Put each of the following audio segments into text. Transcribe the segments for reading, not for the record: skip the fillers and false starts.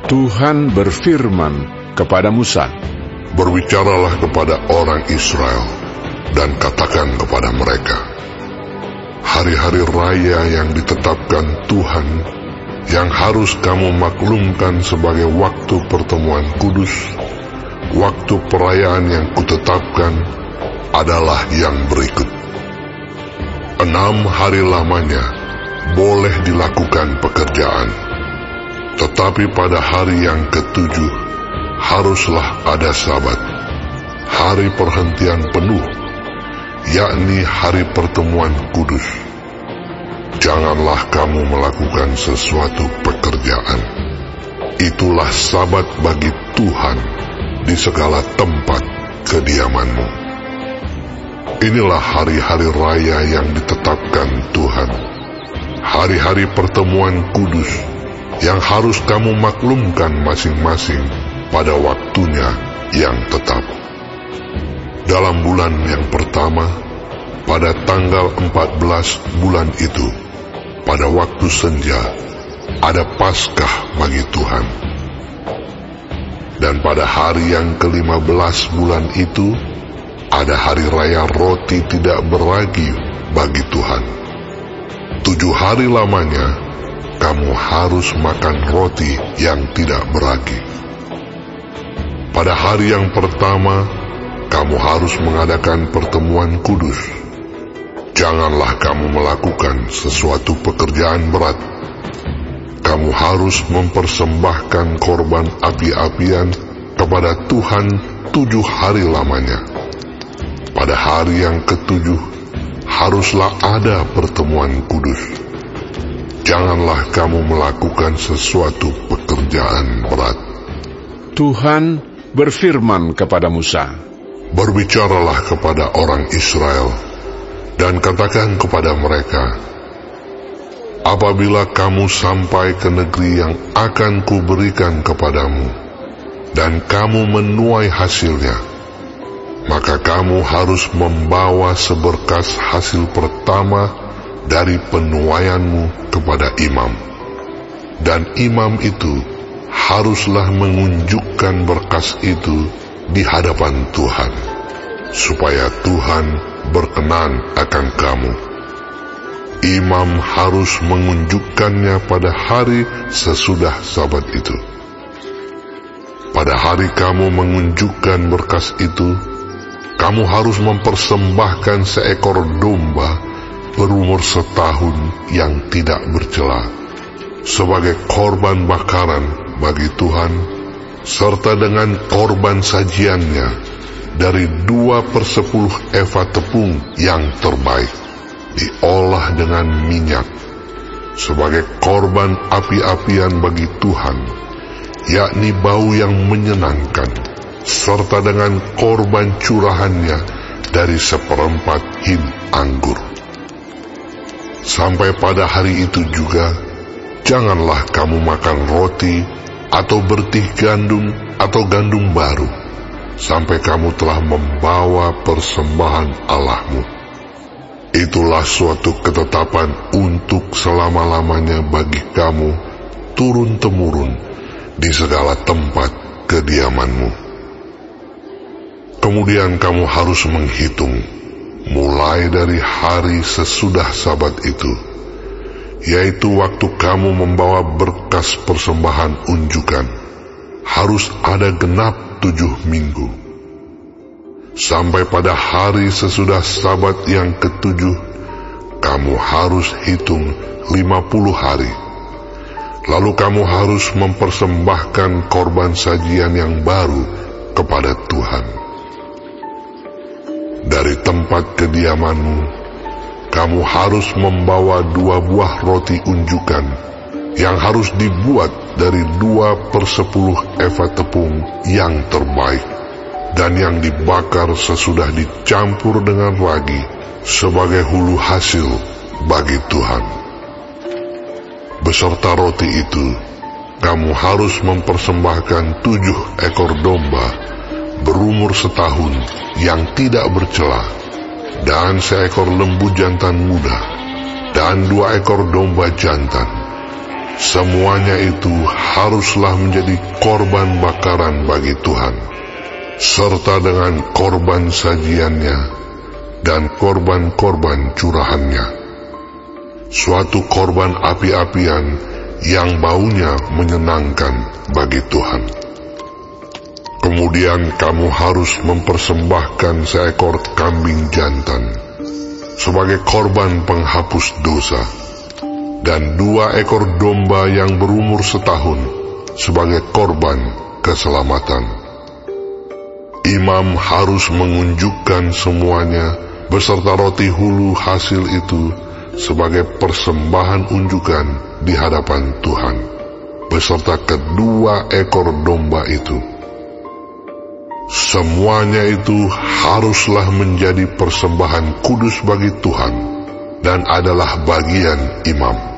Tuhan berfirman kepada Musa, "Berbicaralah kepada orang Israel dan katakan kepada mereka, hari-hari raya yang ditetapkan Tuhan, yang harus kamu maklumkan sebagai waktu pertemuan kudus, waktu perayaan yang kutetapkan adalah yang berikut. 6 hari lamanya boleh dilakukan pekerjaan, tetapi pada hari yang ke-7 haruslah ada Sabat, hari perhentian penuh, yakni hari pertemuan kudus. Janganlah kamu melakukan sesuatu pekerjaan. Itulah Sabat bagi Tuhan di segala tempat kediamanmu. Inilah hari-hari raya yang ditetapkan Tuhan, hari-hari pertemuan kudus yang harus kamu maklumkan masing-masing pada waktunya yang tetap. Dalam bulan yang pertama, pada tanggal 14 bulan itu, pada waktu senja, ada Paskah bagi Tuhan. Dan pada hari yang ke-15 bulan itu, ada hari raya roti tidak beragi bagi Tuhan. 7 hari lamanya, kamu harus makan roti yang tidak beragi. Pada hari yang pertama, kamu harus mengadakan pertemuan kudus. Janganlah kamu melakukan sesuatu pekerjaan berat. Kamu harus mempersembahkan korban api-apian kepada Tuhan 7 hari lamanya. Pada hari yang ke-7, haruslah ada pertemuan kudus. Janganlah kamu melakukan sesuatu pekerjaan berat. Tuhan berfirman kepada Musa, "Berbicaralah kepada orang Israel dan katakan kepada mereka, apabila kamu sampai ke negeri yang akan kuberikan kepadamu, dan kamu menuai hasilnya, maka kamu harus membawa seberkas hasil pertama dari penuaianmu kepada imam. Dan imam itu haruslah mengunjukkan berkas itu di hadapan Tuhan, supaya Tuhan berkenan akan kamu. Imam harus mengunjukkannya pada hari sesudah Sabat itu. Pada hari kamu mengunjukkan berkas itu, kamu harus mempersembahkan seekor domba berumur setahun yang tidak bercela, sebagai korban bakaran bagi Tuhan, serta dengan korban sajiannya dari 2/10 eva tepung yang terbaik, diolah dengan minyak, sebagai korban api-apian bagi Tuhan, yakni bau yang menyenangkan, serta dengan korban curahannya dari 1/4 hin anggur. Sampai pada hari itu juga, janganlah kamu makan roti atau bertih gandum atau gandum baru, sampai kamu telah membawa persembahan Allahmu. Itulah suatu ketetapan untuk selama-lamanya bagi kamu, turun-temurun, di segala tempat kediamanmu. Kemudian kamu harus menghitung, mulai dari hari sesudah Sabat itu, yaitu waktu kamu membawa berkas persembahan unjukan, harus ada genap 7 minggu. Sampai pada hari sesudah Sabat yang ke-7, kamu harus hitung 50 hari. Lalu kamu harus mempersembahkan korban sajian yang baru kepada Tuhan. Dari tempat kediamanmu, kamu harus membawa 2 buah roti unjukan yang harus dibuat dari 2/10 eva tepung yang terbaik dan yang dibakar sesudah dicampur dengan ragi sebagai hulu hasil bagi Tuhan. Beserta roti itu, kamu harus mempersembahkan 7 ekor domba berumur setahun yang tidak bercela, dan seekor lembu jantan muda, dan 2 ekor domba jantan. Semuanya itu haruslah menjadi korban bakaran bagi Tuhan, serta dengan korban sajiannya dan korban-korban curahannya, suatu korban api-apian yang baunya menyenangkan bagi Tuhan. Kemudian kamu harus mempersembahkan seekor kambing jantan sebagai korban penghapus dosa, dan 2 ekor domba yang berumur setahun sebagai korban keselamatan. Imam harus mengunjukkan semuanya beserta roti hulu hasil itu sebagai persembahan unjukan di hadapan Tuhan, beserta kedua ekor domba itu. Semuanya itu haruslah menjadi persembahan kudus bagi Tuhan dan adalah bagian imam.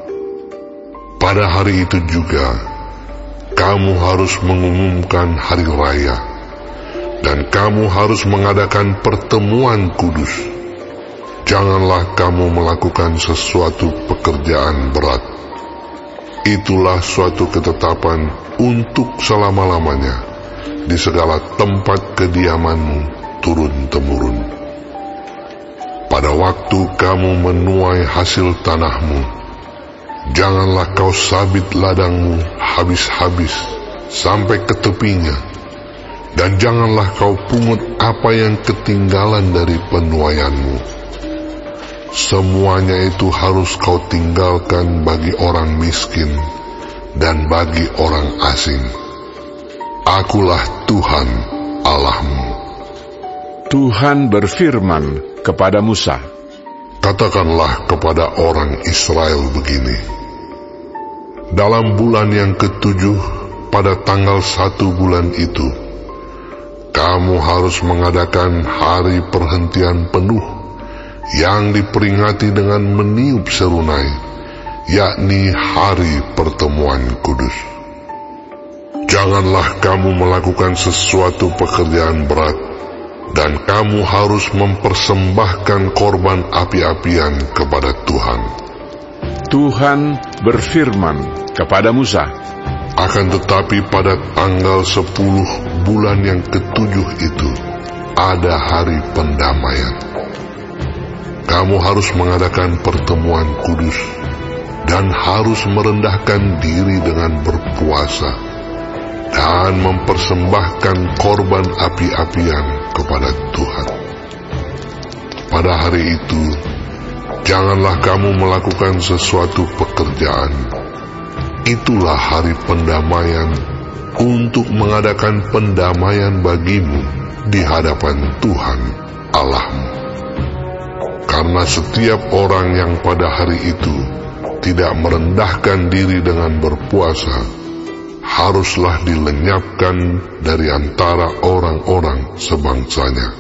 Pada hari itu juga, kamu harus mengumumkan hari raya, dan kamu harus mengadakan pertemuan kudus. Janganlah kamu melakukan sesuatu pekerjaan berat. Itulah suatu ketetapan untuk selama-lamanya di segala tempat kediamanmu turun-temurun. Pada waktu kamu menuai hasil tanahmu, janganlah kau sabit ladangmu habis-habis sampai ke tepinya, dan janganlah kau pungut apa yang ketinggalan dari penuaianmu. Semuanya itu harus kau tinggalkan bagi orang miskin dan bagi orang asing. Akulah Tuhan Allahmu. Tuhan berfirman kepada Musa, katakanlah kepada orang Israel begini: dalam bulan yang ke-7, pada tanggal 1 bulan itu, kamu harus mengadakan hari perhentian penuh yang diperingati dengan meniup serunai, yakni hari pertemuan kudus. Janganlah kamu melakukan sesuatu pekerjaan berat, dan kamu harus mempersembahkan korban api-apian kepada Tuhan. Tuhan berfirman kepada Musa, akan tetapi pada tanggal 10 bulan yang ke-7 itu ada hari pendamaian. Kamu harus mengadakan pertemuan kudus dan harus merendahkan diri dengan berpuasa dan mempersembahkan korban api-apian kepada Tuhan. Pada hari itu, janganlah kamu melakukan sesuatu pekerjaan. Itulah hari pendamaian untuk mengadakan pendamaian bagimu di hadapan Tuhan Allahmu. Karena setiap orang yang pada hari itu tidak merendahkan diri dengan berpuasa, haruslah dilenyapkan dari antara orang-orang sebangsanya.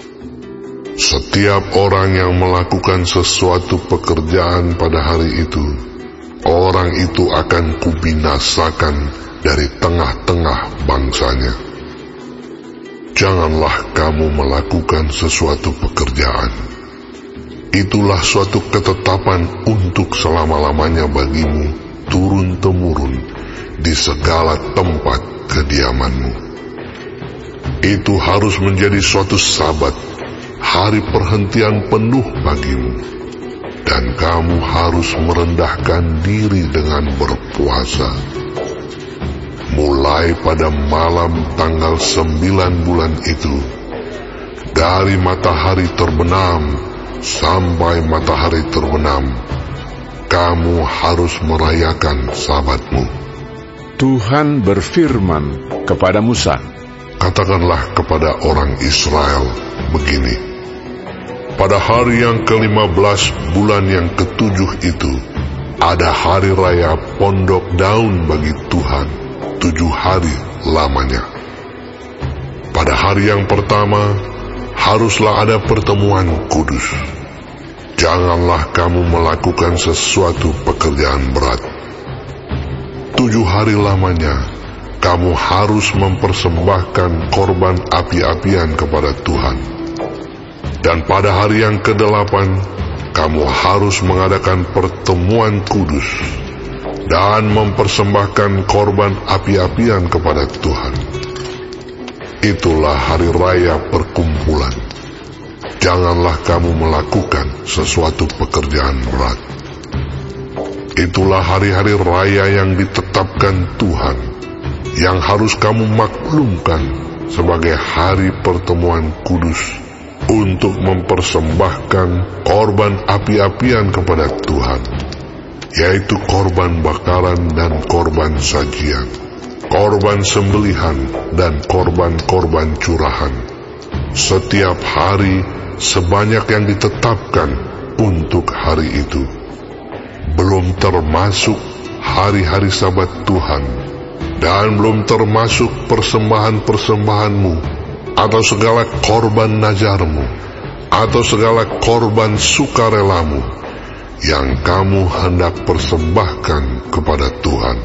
Setiap orang yang melakukan sesuatu pekerjaan pada hari itu, orang itu akan kubinasakan dari tengah-tengah bangsanya. Janganlah kamu melakukan sesuatu pekerjaan. Itulah suatu ketetapan untuk selama-lamanya bagimu turun-temurun di segala tempat kediamanmu. Itu harus menjadi suatu sabat, hari perhentian penuh bagimu, dan kamu harus merendahkan diri dengan berpuasa. Mulai pada malam tanggal 9 bulan itu, dari matahari terbenam sampai matahari terbenam, kamu harus merayakan sabatmu. Tuhan berfirman kepada Musa, katakanlah kepada orang Israel begini: pada hari yang ke-15 bulan yang ke-7 itu, ada hari raya pondok daun bagi Tuhan, 7 hari lamanya. Pada hari yang pertama, haruslah ada pertemuan kudus. Janganlah kamu melakukan sesuatu pekerjaan berat. 7 hari lamanya, kamu harus mempersembahkan korban api-apian kepada Tuhan. Dan pada hari yang ke-8, kamu harus mengadakan pertemuan kudus. dan mempersembahkan korban api-apian kepada Tuhan. Itulah hari raya perkumpulan. Janganlah kamu melakukan sesuatu pekerjaan berat. Itulah hari-hari raya yang ditetapkan Tuhan, yang harus kamu maklumkan sebagai hari pertemuan kudus untuk mempersembahkan korban api-apian kepada Tuhan, yaitu korban bakaran dan korban sajian, korban sembelihan dan korban-korban curahan, setiap hari sebanyak yang ditetapkan untuk hari itu, belum termasuk hari-hari Sabat Tuhan, dan belum termasuk persembahan-persembahanmu, atau segala korban nazarmu, atau segala korban sukarelamu, yang kamu hendak persembahkan kepada Tuhan.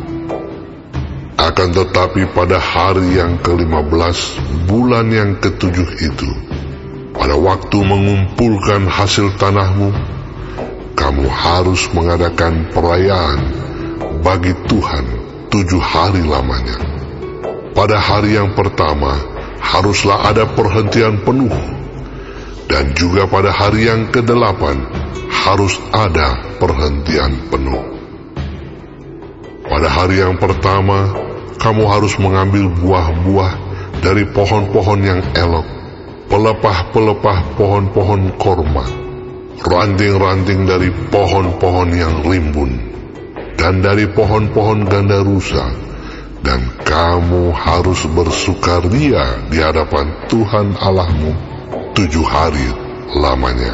Akan tetapi pada hari yang ke-15 bulan yang ke-7 itu, pada waktu mengumpulkan hasil tanahmu, kamu harus mengadakan perayaan bagi Tuhan 7 hari lamanya. Pada hari yang pertama haruslah ada perhentian penuh, dan juga pada hari yang ke-8 harus ada perhentian penuh. Pada hari yang pertama, kamu harus mengambil buah-buah dari pohon-pohon yang elok, pelepah-pelepah pohon-pohon korma, ranting-ranting dari pohon-pohon yang rimbun, dan dari pohon-pohon gandarusa, dan kamu harus bersukaria di hadapan Tuhan Allahmu 7 hari lamanya.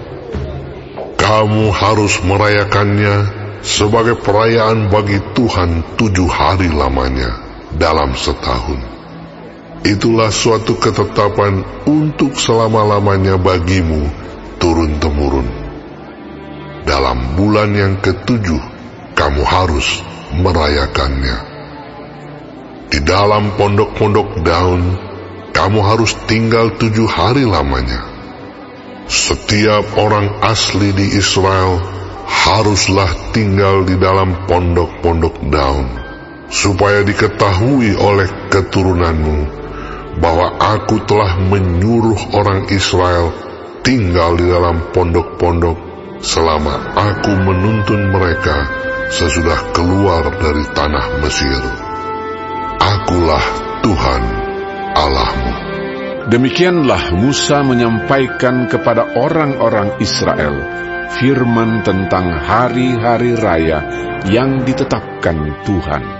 Kamu harus merayakannya sebagai perayaan bagi Tuhan 7 hari lamanya dalam setahun. Itulah suatu ketetapan untuk selama-lamanya bagimu turun-temurun. Dalam bulan yang ke-7 kamu harus merayakannya. Di dalam pondok-pondok daun kamu harus tinggal 7 hari lamanya. Setiap orang asli di Israel haruslah tinggal di dalam pondok-pondok daun, supaya diketahui oleh keturunanmu bahwa aku telah menyuruh orang Israel tinggal di dalam pondok-pondok selama aku menuntun mereka sesudah keluar dari tanah Mesir. Akulah Tuhan Allahmu. Demikianlah Musa menyampaikan kepada orang-orang Israel firman tentang hari-hari raya yang ditetapkan Tuhan.